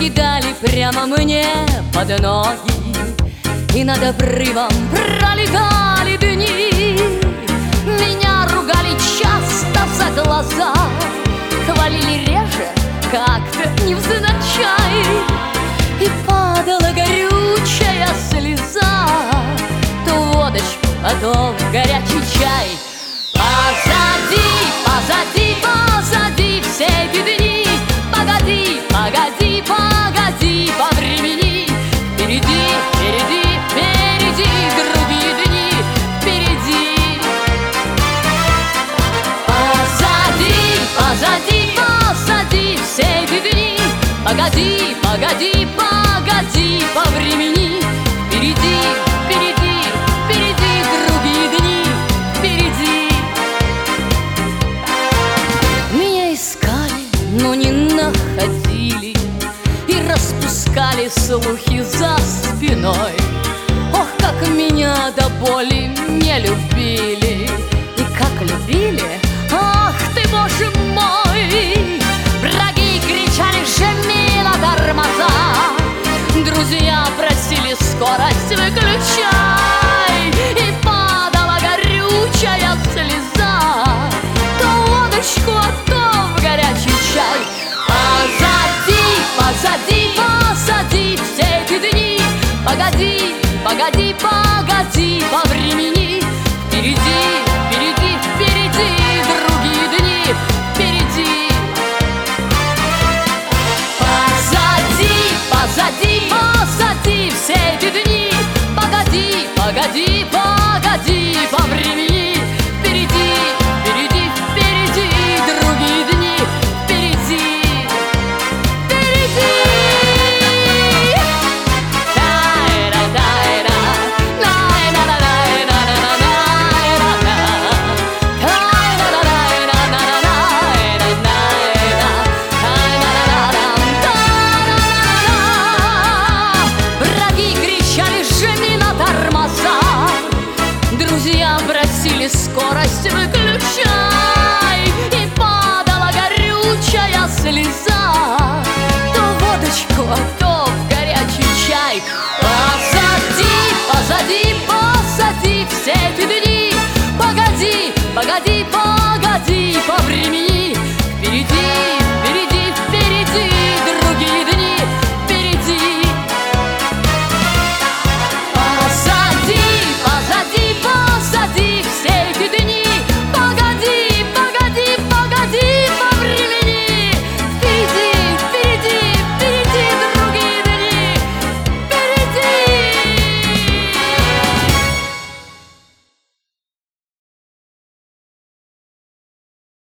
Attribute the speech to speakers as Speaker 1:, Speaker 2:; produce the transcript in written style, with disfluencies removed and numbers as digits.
Speaker 1: кидали прямо мне под ноги, и над обрывом пролетали дни. Меня ругали часто за глаза, хвалили реже, как-то невзначай. И падала горючая слеза, то в водочку, а то в горячий чай. Позади, позади, позади все эти дни. Погоди, погоди, погоди по времени. Впереди, впереди, впереди другие дни. Впереди. Позади, позади, позади все эти дни. Погоди, погоди, погоди по времени. Впереди, впереди, впереди другие дни. Впереди. Меня искали, но не находили, и распускали слухи за спиной. Ох, как меня до боли не любили, и как любили, ах ты, боже мой! Враги кричали: «Жемила, тормоза!» Друзья просили: «Скорость выключай!» И падала горючая слеза, то в водочку, а то в горячий чай. Позади, позади, позади все эти дни. Погоди, погоди, погоди по времени. Впереди, впереди, впереди другие дни. Впереди. Позади, позади, позади все эти дни. Погоди, погоди,